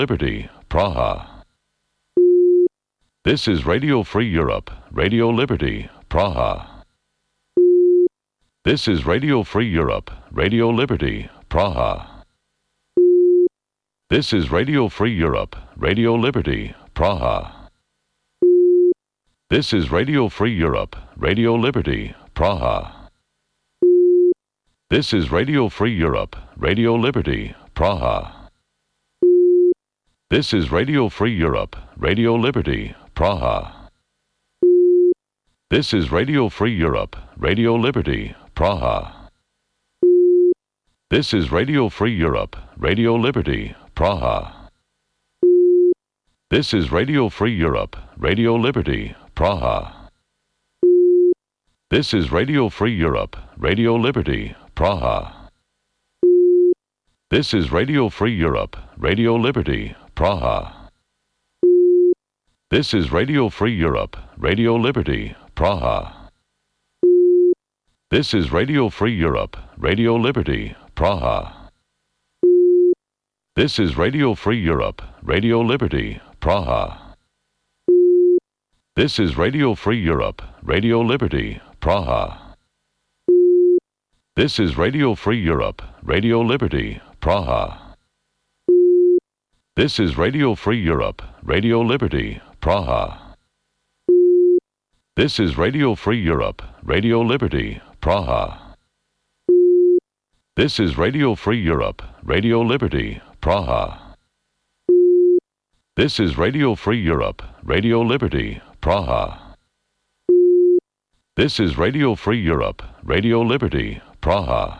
Liberty, Praha. This is Radio Free Europe, Radio Liberty, Praha. This is Radio Free Europe, Radio Liberty, Praha. This is Radio Free Europe, Radio Liberty, Praha. This is Radio Free Europe, Radio Liberty, Praha. This is Radio Free Europe, Radio Liberty, Praha. This is Radio Free Europe, Radio Liberty, Praha. This is Radio Free Europe, Radio Liberty, Praha. This is Radio Free Europe, Radio Liberty, Praha. This is Radio Free Europe, Radio Liberty, Praha. This is Radio Free Europe, Radio Liberty, Praha. This is Radio Free Europe, Radio Liberty, Praha. This is Radio Free Europe, Radio Liberty, Praha. This is Radio Free Europe, Radio Liberty, Praha. This is Radio Free Europe, Radio Liberty, Praha. This is Radio Free Europe, Radio Liberty, Praha. This is Radio Free Europe, Radio Liberty, Praha. This is Radio Free Europe, Radio Liberty, Praha. This is Radio Free Europe, Radio Liberty, Praha. This is Radio Free Europe, Radio Liberty, Praha. This is Radio Free Europe, Radio Liberty, Praha. This is Radio Free Europe, Radio Liberty, Praha.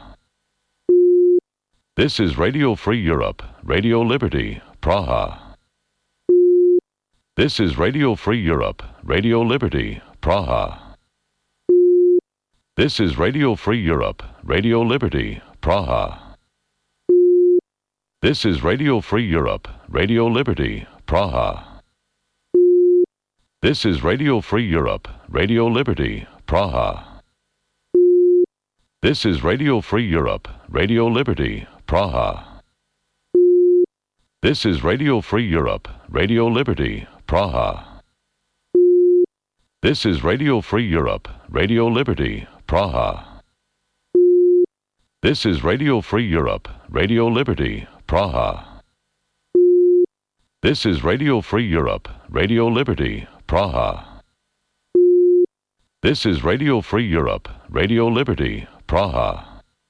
This is Radio Free Europe, Radio Liberty, Praha. This is Radio Free Europe, Radio Liberty, Praha. This is Radio Free Europe, Radio Liberty, Praha. This is Radio Free Europe, Radio Liberty, Praha. This is Radio Free Europe, Radio Liberty, Praha. This is Radio Free Europe, Radio Liberty, Praha. This is Radio Free Europe, Radio Liberty, Praha. This is Radio Free Europe, Radio Liberty, Praha. This is Radio Free Europe, Radio Liberty, Praha. This is Radio Free Europe, Radio Liberty, Praha. This is Radio Free Europe, Radio Liberty, Praha.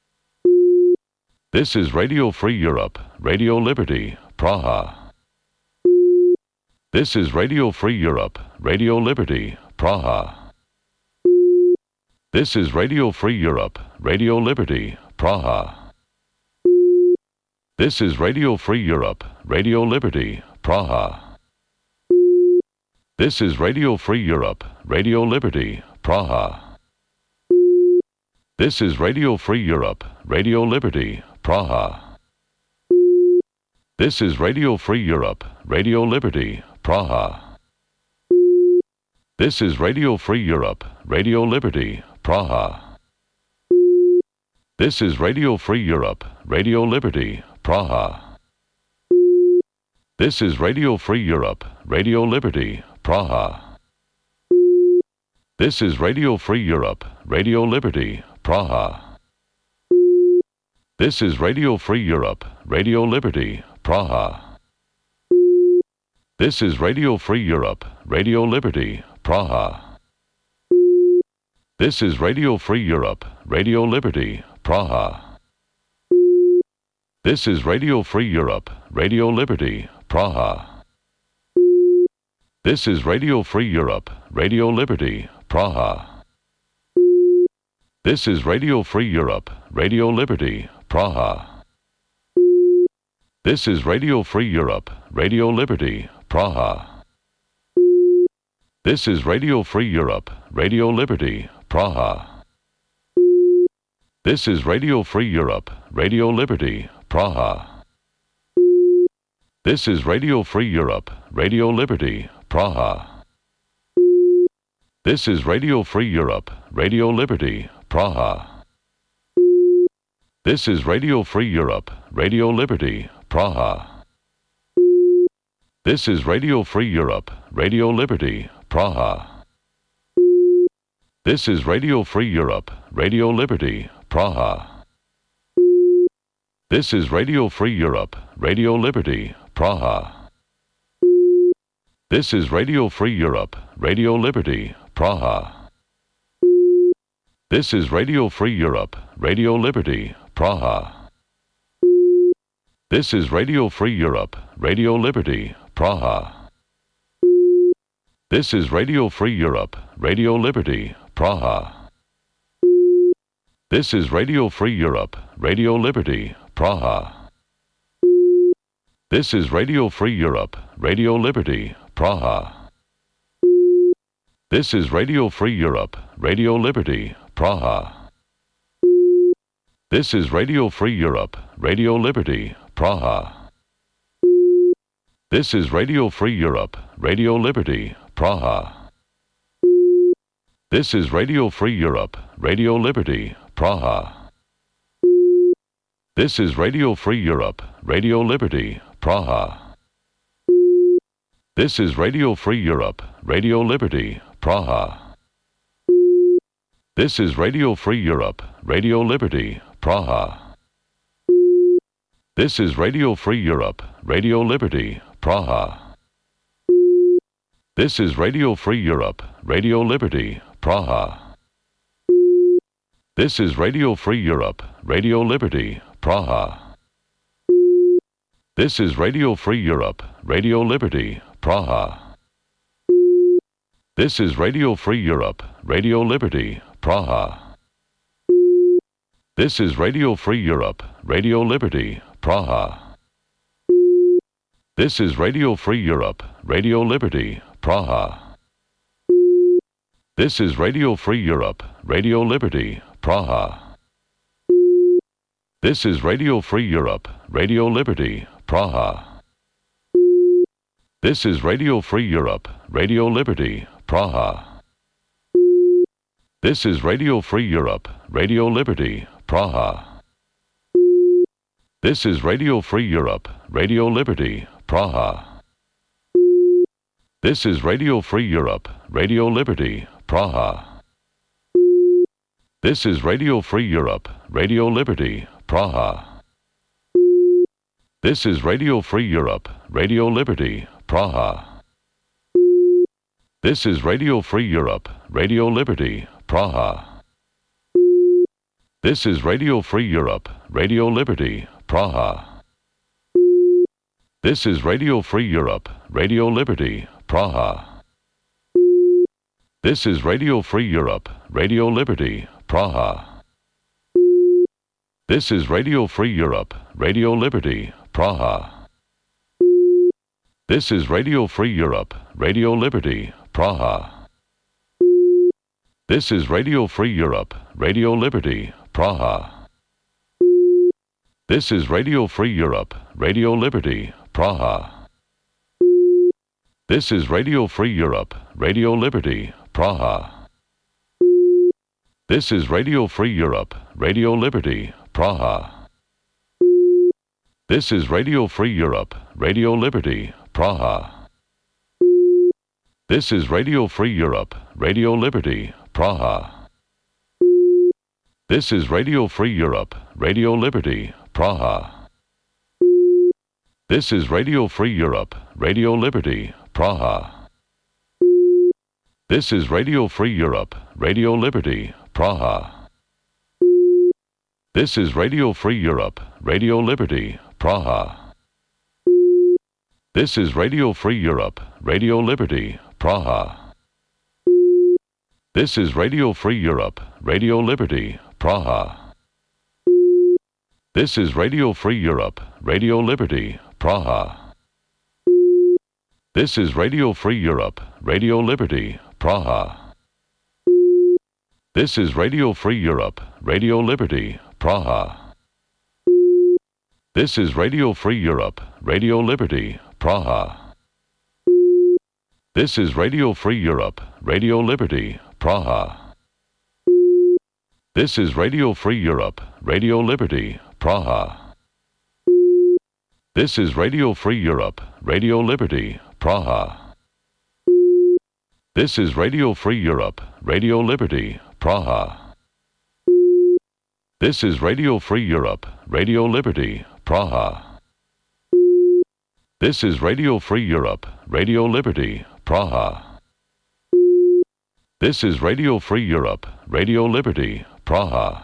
This is Radio Free Europe, Radio Liberty, Praha. This is Radio Free Europe, Radio Liberty, Praha. This is Radio Free Europe, Radio Liberty, Praha. This is Radio Free Europe, Radio Liberty, Praha. This is Radio Free Europe, Radio Liberty, Praha. This is Radio Free Europe, Radio Liberty, Praha. This is Radio Free Europe, Radio Liberty, Praha. This is Radio Free Europe, Radio Liberty, Praha. This is Radio Free Europe, Radio Liberty, Praha. This is Radio Free Europe, Radio Liberty, Praha. This is Radio Free Europe, Radio Liberty, Praha. This is Radio Free Europe, Radio Liberty, Praha. This is Radio Free Europe, Radio Liberty, Praha. This is Radio Free Europe, Radio Liberty, Praha. This is Radio Free Europe, Radio Liberty, Praha. This is Radio Free Europe, Radio Liberty, Praha. This is Radio Free Europe, Radio Liberty, Praha. This is Radio Free Europe, Radio Liberty, Praha. This is Radio Free Europe, Radio Liberty, Praha. This is Radio Free Europe, Radio Liberty, Praha. This is Radio Free Europe, Radio Liberty, Praha. This is Radio Free Europe, Radio Liberty, Praha. This is Radio Free Europe, Radio Liberty, Praha. This is Radio Free Europe, Radio Liberty, Praha. This is Radio Free Europe, Radio Liberty, Praha. This is Radio Free Europe, Radio Liberty, Praha. This is Radio Free Europe, Radio Liberty, Praha. This is Radio Free Europe, Radio Liberty, Praha. This is Radio Free Europe, Radio Liberty, Praha. This is Radio Free Europe, Radio Liberty, Praha. This is Radio Free Europe, Radio Liberty, Praha. This is Radio Free Europe, Radio Liberty, Praha. This is Radio Free Europe, Radio Liberty, Praha. This is Radio Free Europe, Radio Liberty, Praha. This is Radio Free Europe, Radio Liberty, Praha. This is Radio Free Europe, Radio Liberty, Praha. This is Radio Free Europe, Radio Liberty, Praha. This is Radio Free Europe, Radio Liberty, Praha. This is Radio Free Europe, Radio Liberty, Praha. This is Radio Free Europe, Radio Liberty, Praha. This is Radio Free Europe, Radio Liberty, Praha. This is Radio Free Europe, Radio Liberty, Praha. This is Radio Free Europe, Radio Liberty, Praha. This is Radio Free Europe, Radio Liberty, Praha. This is Radio Free Europe, Radio Liberty, Praha. This is Radio Free Europe, Radio Liberty, Praha. This is Radio Free Europe, Radio Liberty, Praha. This is Radio Free Europe, Radio Liberty, Praha. This is Radio Free Europe, Radio Liberty, Praha. This is Radio Free Europe, Radio Liberty, Praha. This is Radio Free Europe, Radio Liberty, Praha. This is Radio Free Europe, Radio Liberty, Praha. This is Radio Free Europe, Radio Liberty, Praha. This is Radio Free Europe, Radio Liberty, Praha. This is Radio Free Europe, Radio Liberty, Praha. This is Radio Free Europe, Radio Liberty, Praha. This is Radio Free Europe, Radio Liberty, Praha. This is Radio Free Europe, Radio Liberty, Praha. This is Radio Free Europe, Radio Liberty, Praha. This is Radio Free Europe, Radio Liberty, Praha. This is Radio Free Europe, Radio Liberty, Praha. This is Radio Free Europe, Radio Liberty, Praha. This is Radio Free Europe, Radio Liberty, Praha. This is Radio Free Europe, Radio Liberty, Praha. This is Radio Free Europe, Radio Liberty, Praha. This is Radio Free Europe, Radio Liberty, Praha. This is Radio Free Europe, Radio Liberty, Praha. This is Radio Free Europe, Radio Liberty, Praha. This is Radio Free Europe, Radio Liberty, Praha. This is Radio Free Europe, Radio Liberty, Praha. This is Radio Free Europe, Radio Liberty, Praha. This is Radio Free Europe, Radio Liberty, Praha. This is Radio Free Europe, Radio Liberty, Praha. This is Radio Free Europe, Radio Liberty, Praha. This is Radio Free Europe, Radio Liberty, Praha. This is Radio Free Europe, Radio Liberty, Praha. This is Radio Free Europe, Radio Liberty, Praha. This is Radio Free Europe, Radio Liberty, Praha. This is Radio Free Europe, Radio Liberty, Praha. This is Radio Free Europe, Radio Liberty, Praha. This is Radio Free Europe, Radio Liberty, Praha. This is Radio Free Europe, Radio Liberty, Praha. This is Radio Free Europe, Radio Liberty, Praha.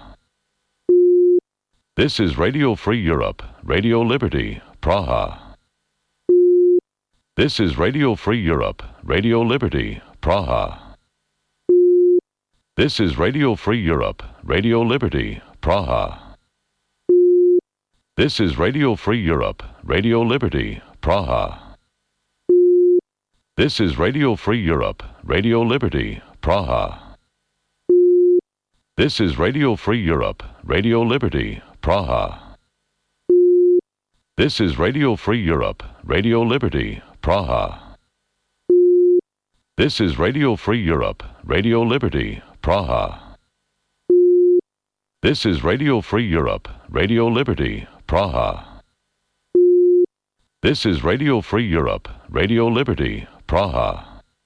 This is Radio Free Europe, Radio Liberty, Praha. This is Radio Free Europe, Radio Liberty, Praha. This is Radio Free Europe, Radio Liberty, Praha. This is Radio Free Europe, Radio Liberty, Praha. This is Radio Free Europe, Radio Liberty, Praha. This is Radio Free Europe, Radio Liberty, Praha. This is Radio Free Europe, Radio Liberty, Praha. This is Radio Free Europe, Radio Liberty, Praha. This is Radio Free Europe, Radio Liberty, Praha. This is Radio Free Europe, Radio Liberty, Praha.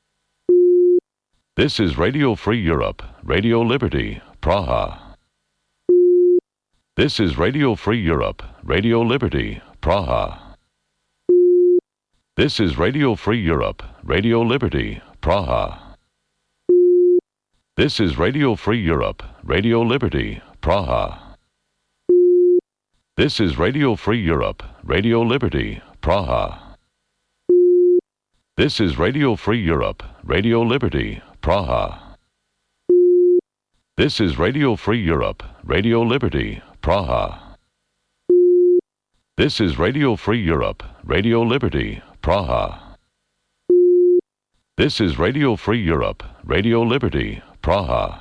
This is Radio Free Europe, Radio Liberty, Praha. This is Radio Free Europe, Radio Liberty, Praha. This is Radio Free Europe, Radio Liberty, Praha. This is Radio Free Europe, Radio Liberty, Praha. This is Radio Free Europe, Radio Liberty, Praha. This is Radio Free Europe, Radio Liberty, Praha. This is Radio Free Europe, Radio Liberty, Praha. This is Radio Free Europe, Radio Liberty, Praha. This is Radio Free Europe, Radio Liberty, Praha.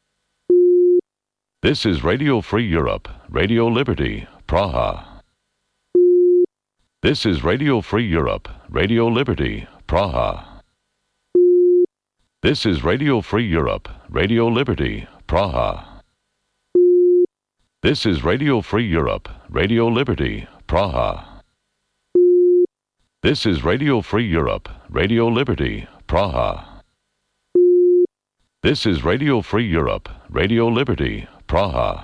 This is Radio Free Europe, Radio Liberty, Praha. This is Radio Free Europe, Radio Liberty, Praha. This is Radio Free Europe, Radio Liberty, Praha. This is Radio Free Europe, Radio Liberty, Praha. This is Radio Free Europe, Radio Liberty, Praha. This is Radio Free Europe, Radio Liberty, Praha.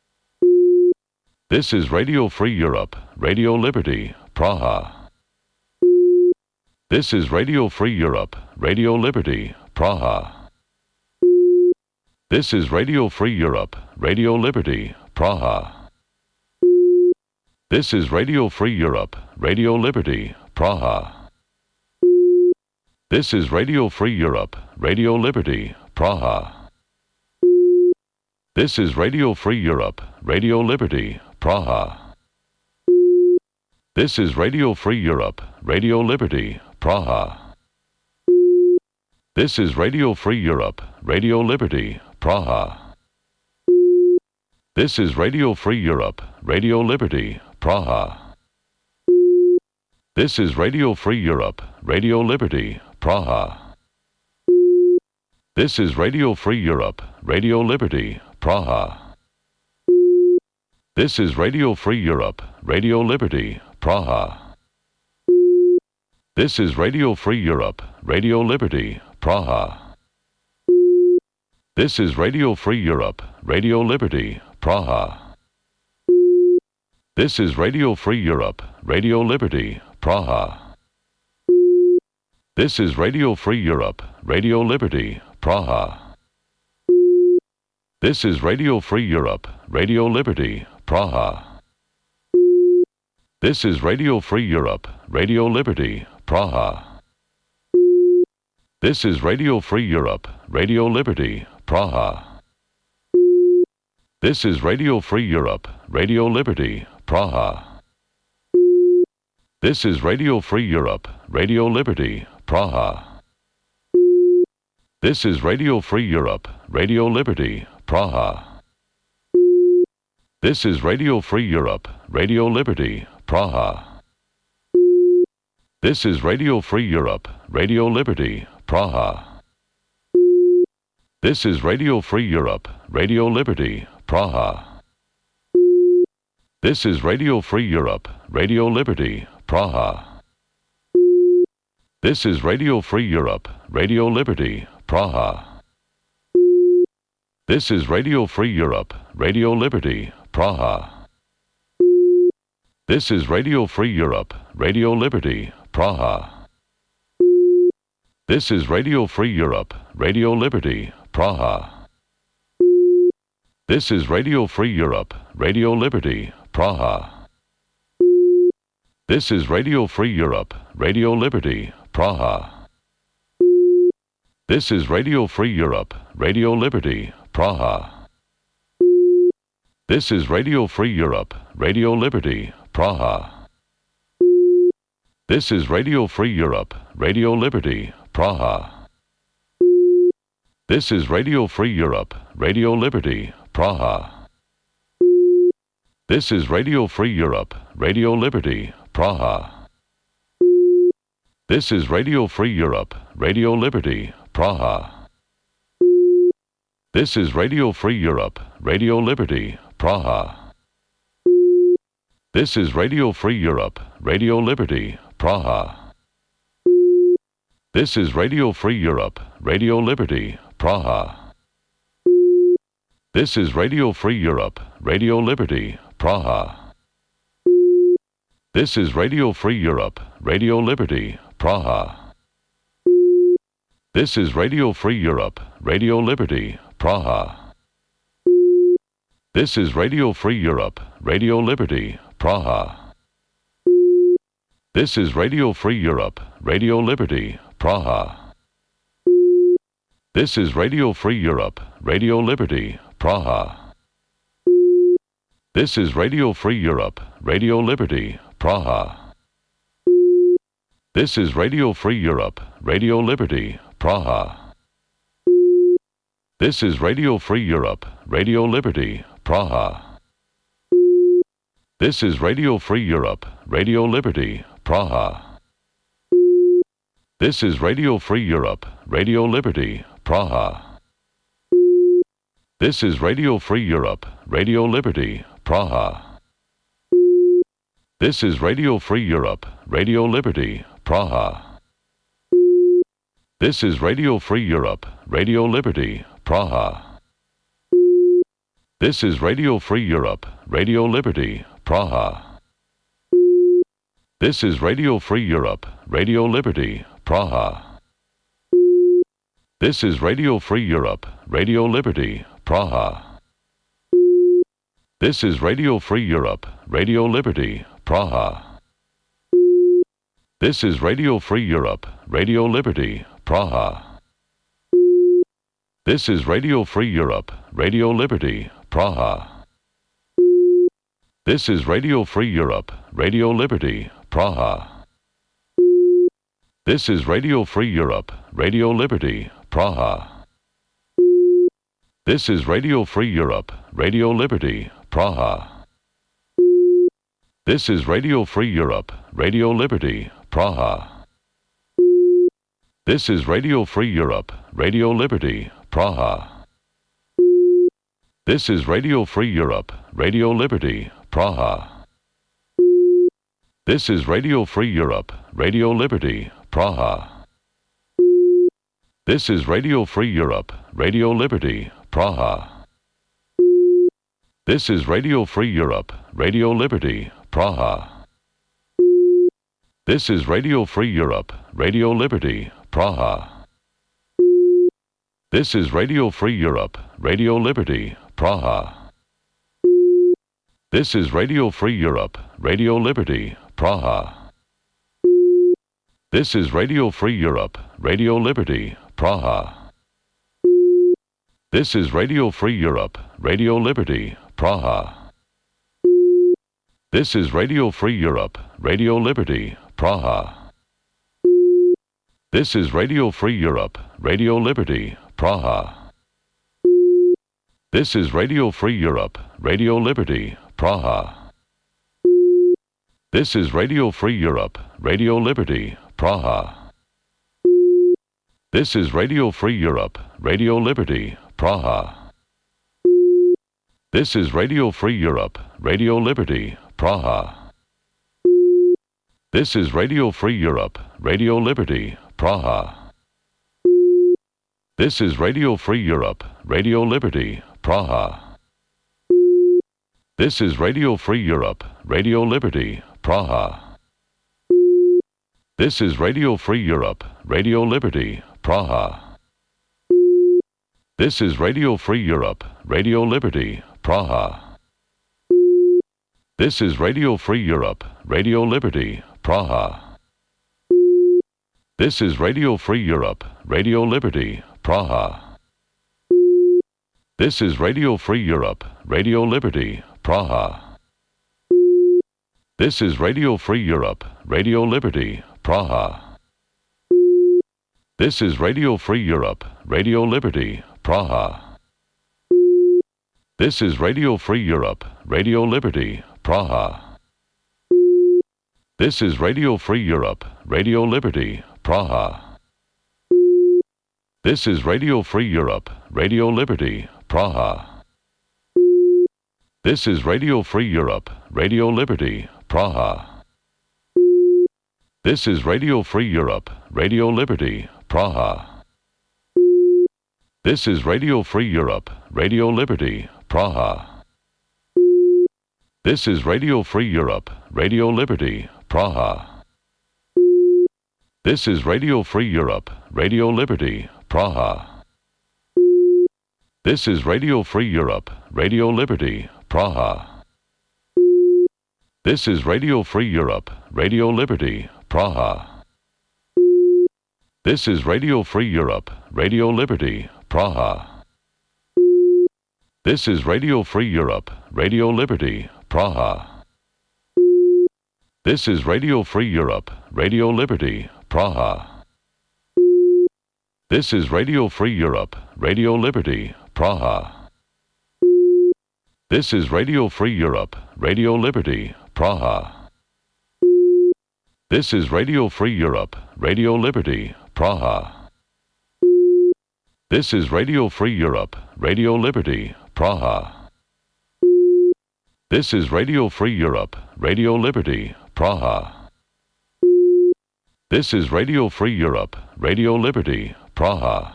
This is Radio Free Europe, Radio Liberty, Praha. This is Radio Free Europe, Radio Liberty, Praha. This is Radio Free Europe, Radio Liberty, Praha. This is Radio Free Europe, Radio Liberty, Praha. This is Radio Free Europe, Radio Liberty, Praha. This is Radio Free Europe, Radio Liberty, Praha. This is Radio Free Europe, Radio Liberty, Praha. This is Radio Free Europe, Radio Liberty, Praha. This is Radio Free Europe, Radio Liberty, Praha. This is Radio Free Europe, Radio Liberty, Praha. This is Radio Free Europe, Radio Liberty, Praha. This is Radio Free Europe, Radio Liberty, Praha. This is Radio Free Europe, Radio Liberty, Praha. This is Radio Free Europe, Radio Liberty, Praha. This is Radio Free Europe, Radio Liberty, Praha. This is Radio Free Europe, Radio Liberty, Praha. This is Radio Free Europe, Radio Liberty, Praha. This is Radio Free Europe, Radio Liberty, Praha. This is Radio Free Europe, Radio Liberty, Praha. This is Radio Free Europe, Radio Liberty, Praha. This is Radio Free Europe, Radio Liberty, Praha. This is Radio Free Europe, Radio Liberty, Praha. This is Radio Free Europe, Radio Liberty, Praha. This is Radio Free Europe, Radio Liberty, Praha. This is Radio Free Europe, Radio Liberty, Praha. This is Radio Free Europe, Radio Liberty, Praha. This is Radio Free Europe, Radio Liberty, Praha. This is Radio Free Europe, Radio Liberty, Praha. This is Radio Free Europe, Radio Liberty, Praha. This is Radio Free Europe, Radio Liberty, Praha. This is Radio Free Europe, Radio Liberty, Praha. This is Radio Free Europe, Radio Liberty, Praha. This is Radio Free Europe, Radio Liberty, Praha. This is Radio Free Europe, Radio Liberty, Praha. This is Radio Free Europe, Radio Liberty, Praha. This is Radio Free Europe, Radio Liberty, Praha. This is Radio Free Europe, Radio Liberty, Praha. This is Radio Free Europe, Radio Liberty, Praha. This is Radio Free Europe, Radio Liberty, Praha. This is Radio Free Europe, Radio Liberty, Praha. This is Radio Free Europe, Radio Liberty, Praha. This is Radio Free Europe, Radio Liberty, Praha. This is Radio Free Europe, Radio Liberty, Praha. This is Radio Free Europe, Radio Liberty, Praha. This is Radio Free Europe, Radio Liberty, Praha. This is Radio Free Europe, Radio Liberty, Praha. This is Radio Free Europe, Radio Liberty, Praha. This is Radio Free Europe, Radio Liberty, Praha. This is Radio Free Europe, Radio Liberty, Praha. This is Radio Free Europe, Radio Liberty, Praha. This is Radio Free Europe, Radio Liberty, Praha. This is Radio Free Europe, Radio Liberty, Praha. This is Radio Free Europe, Radio Liberty, Praha. This is Radio Free Europe, Radio Liberty, Praha. This is Radio Free Europe, Radio Liberty, Praha. This is Radio Free Europe, Radio Liberty, Praha. This is Radio Free Europe, Radio Liberty, Praha. This is Radio Free Europe, Radio Liberty, Praha. This is Radio Free Europe, Radio Liberty, Praha. This is Radio Free Europe, Radio Liberty, Praha. This is Radio Free Europe, Radio Liberty, Praha. This is Radio Free Europe, Radio Liberty, Praha. This is Radio Free Europe, Radio Liberty, Praha. This is Radio Free Europe, Radio Liberty, Praha. This is Radio Free Europe, Radio Liberty, Praha. This is Radio Free Europe, Radio Liberty, Praha. This is Radio Free Europe, Radio Liberty, Praha. This is Radio Free Europe, Radio Liberty, Praha. This is Radio Free Europe, Radio Liberty, Praha. This is Radio Free Europe, Radio Liberty, Praha. This is Radio Free Europe, Radio Liberty, Praha. This is Radio Free Europe, Radio Liberty, Praha. This is Radio Free Europe, Radio Liberty, Praha. This is Radio Free Europe, Radio Liberty, Praha. This is Radio Free Europe, Radio Liberty, Praha. This is Radio Free Europe, Radio Liberty, Praha. This is Radio Free Europe, Radio Liberty, Praha. This is Radio Free Europe, Radio Liberty, Praha. This is Radio Free Europe, Radio Liberty, Praha. This is Radio Free Europe, Radio Liberty, Praha. This is Radio Free Europe, Radio Liberty, Praha. This is Radio Free Europe, Radio Liberty, Praha. This is Radio Free Europe, Radio Liberty, Praha. This is Radio Free Europe, Radio Liberty, Praha. This is Radio Free Europe, Radio Liberty, Praha. This is Radio Free Europe, Radio Liberty, Praha. This is Radio Free Europe, Radio Liberty, Praha. This is Radio Free Europe, Radio Liberty, Praha. This is Radio Free Europe, Radio Liberty, Praha. This is Radio Free Europe, Radio Liberty, Praha. This is Radio Free Europe, Radio Liberty, Praha. This is Radio Free Europe, Radio Liberty, Praha. This is Radio Free Europe, Radio Liberty, Praha. This is Radio Free Europe, Radio Liberty, Praha. This is Radio Free Europe, Radio Liberty, Praha. This is Radio Free Europe, Radio Liberty, Praha. This is Radio Free Europe, Radio Liberty, Praha. This is Radio Free Europe, Radio Liberty, Praha. This is Radio Free Europe, Radio Liberty, Praha. This is Radio Free Europe, Radio Liberty, Praha. This is Radio Free Europe, Radio Liberty, Praha. This is Radio Free Europe, Radio Liberty, Praha. This is Radio Free Europe, Radio Liberty, Praha. This is Radio Free Europe, Radio Liberty, Praha. This is Radio Free Europe, Radio Liberty, Praha. This is Radio Free Europe, Radio Liberty, Praha. This is Radio Free Europe, Radio Liberty, Praha. This is Radio Free Europe, Radio Liberty, Praha. This is Radio Free Europe, Radio Liberty, Praha. This is Radio Free Europe, Radio Liberty, Praha.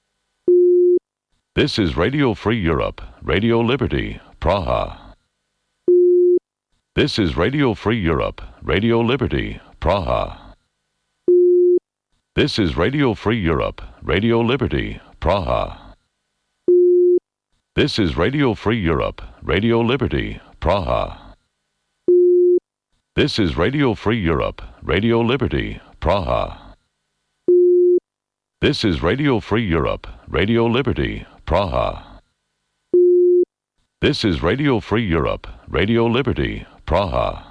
This is Radio Free Europe, Radio Liberty, Praha. This is Radio Free Europe, Radio Liberty, Praha. This is Radio Free Europe, Radio Liberty, Praha. This is Radio Free Europe, Radio Liberty, Praha. This is Radio Free Europe, Radio Liberty, Praha. This is Radio Free Europe, Radio Liberty, Praha. This is Radio Free Europe, Radio Liberty, Praha.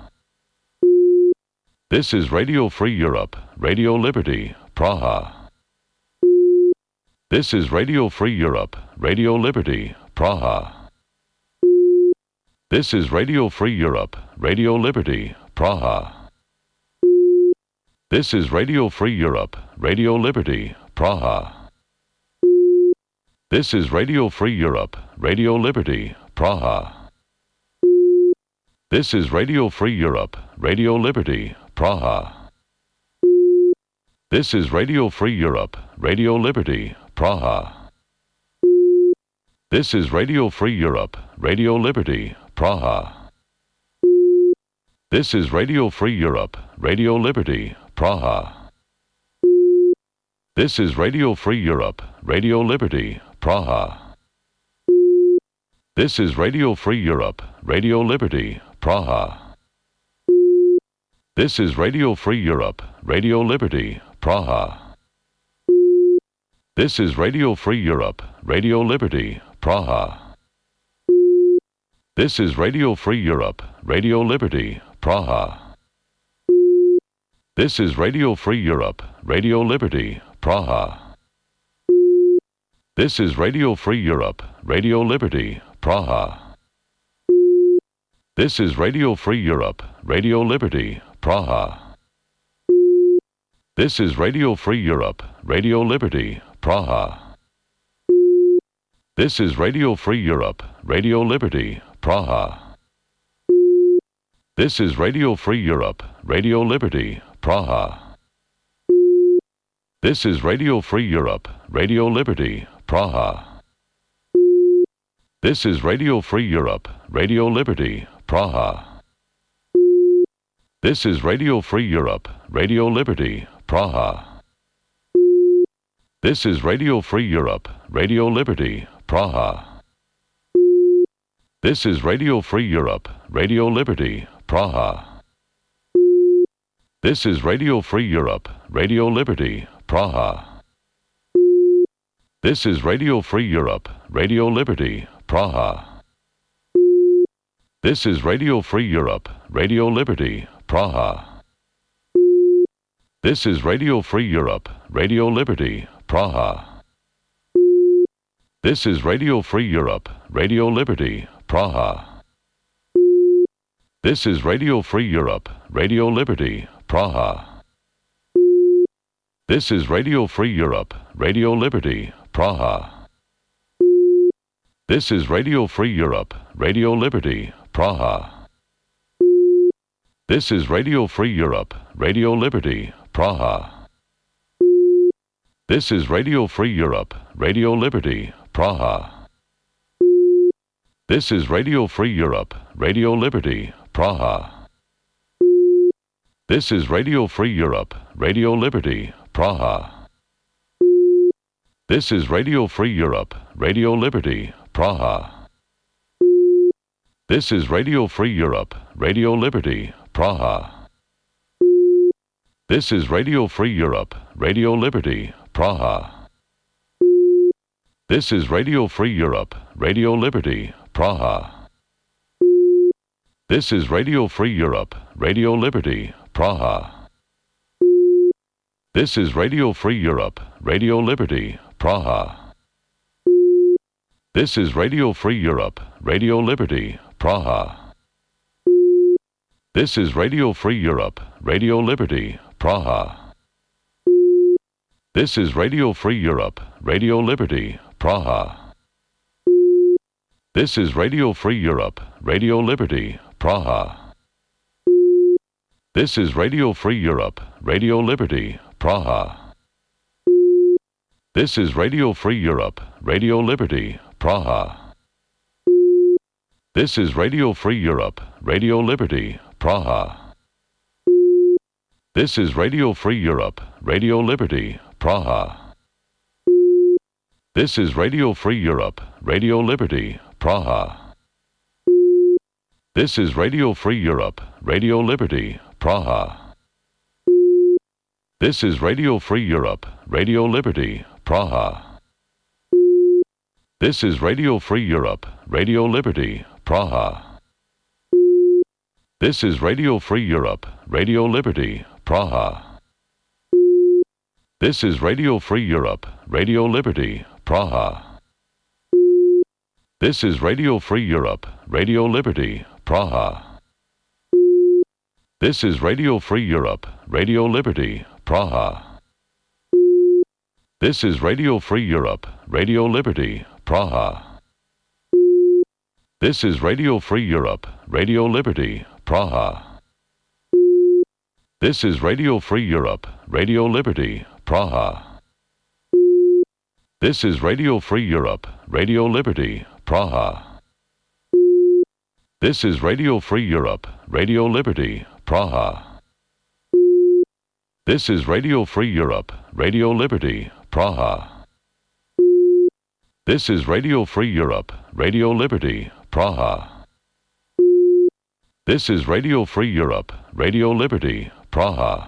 This is Radio Free Europe, Radio Liberty, Praha. This is Radio Free Europe, Radio Liberty, Praha. This is Radio Free Europe, Radio Liberty, Praha. This is Radio Free Europe, Radio Liberty, Praha. This is Radio Free Europe, Radio Liberty, Praha. This is Radio Free Europe, Radio Liberty, Praha. This is Radio Free Europe, Radio Liberty, Praha. This is Radio Free Europe, Radio Liberty, Praha. This is Radio Free Europe, Radio Liberty, Praha. This is Radio Free Europe, Radio Liberty, Praha. This is Radio Free Europe, Radio Liberty, Praha. This is Radio Free Europe, Radio Liberty, Praha. This is Radio Free Europe, Radio Liberty, Praha. This is Radio Free Europe, Radio Liberty, Praha. This is Radio Free Europe, Radio Liberty, Praha. This is Radio Free Europe, Radio Liberty, Praha. This is Radio Free Europe, Radio Liberty, Praha. This is Radio Free Europe, Radio Liberty, Praha. This is Radio Free Europe, Radio Liberty, Praha. This is Radio Free Europe, Radio Liberty, Praha. This is Radio Free Europe, Radio Liberty, Praha. This is Radio Free Europe, Radio Liberty, Praha. This is Radio Free Europe, Radio Liberty, Praha. This is Radio Free Europe, Radio Liberty, Praha. This is Radio Free Europe, Radio Liberty, Praha. This is Radio Free Europe, Radio Liberty, Praha. This is Radio Free Europe, Radio Liberty, Praha. This is Radio Free Europe, Radio Liberty, Praha. This is Radio Free Europe, Radio Liberty, Praha. This is Radio Free Europe, Radio Liberty, Praha. This is Radio Free Europe, Radio Liberty, Praha. This is Radio Free Europe, Radio Liberty, Praha. This is Radio Free Europe, Radio Liberty, Praha. This is Radio Free Europe, Radio Liberty, Praha. This is Radio Free Europe, Radio Liberty, Praha. This is Radio Free Europe, Radio Liberty, Praha. This is Radio Free Europe, Radio Liberty, Praha. This is Radio Free Europe, Radio Liberty, Praha. This is Radio Free Europe, Radio Liberty, Praha. This is Radio Free Europe, Radio Liberty, Praha. This is Radio Free Europe, Radio Liberty, Praha. This is Radio Free Europe, Radio Liberty, Praha. This is Radio Free Europe, Radio Liberty, Praha. This is Radio Free Europe, Radio Liberty, Praha. This is Radio Free Europe, Radio Liberty, Praha. This is Radio Free Europe, Radio Liberty, Praha. This is Radio Free Europe, Radio Liberty, Praha. This is Radio Free Europe, Radio Liberty, Praha. This is Radio Free Europe, Radio Liberty, Praha. This is Radio Free Europe, Radio Liberty, Praha. This is Radio Free Europe, Radio Liberty, Praha. This is Radio Free Europe, Radio Liberty, Praha. This is Radio Free Europe, Radio Liberty, Praha. This is Radio Free Europe, Radio Liberty, Praha. This is Radio Free Europe, Radio Liberty, Praha. This is Radio Free Europe, Radio Liberty, Praha. This is Radio Free Europe, Radio Liberty, Praha. This is Radio Free Europe, Radio Liberty, Praha. This is Radio Free Europe, Radio Liberty, Praha. This is Radio Free Europe, Radio Liberty, Praha. This is Radio Free Europe, Radio Liberty, Praha. This is Radio Free Europe, Radio Liberty, Praha. This is Radio Free Europe, Radio Liberty, Praha. This is Radio Free Europe, Radio Liberty, Praha. This is Radio Free Europe, Radio Liberty, Praha. This is Radio Free Europe, Radio Liberty, Praha. This is Radio Free Europe, Radio Liberty, Praha.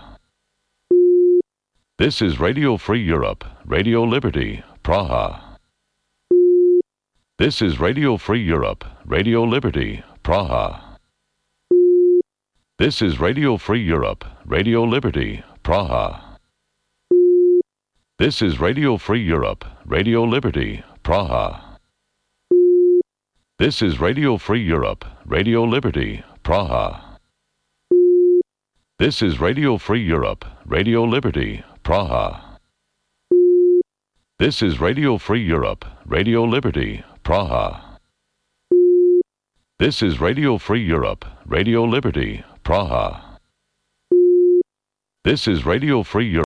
This is Radio Free Europe, Radio Liberty, Praha. This is Radio Free Europe, Radio Liberty, Praha. This is Radio Free Europe, Radio Liberty, Praha. This is Radio Free Europe, Radio Liberty, Praha. This is Radio Free Europe, Radio Liberty, Praha. This is Radio Free Europe, Radio Liberty, Praha. This is Radio Free Europe, Radio Liberty, Praha. This is Radio Free Europe, Radio Liberty, Praha. This is Radio Free Europe.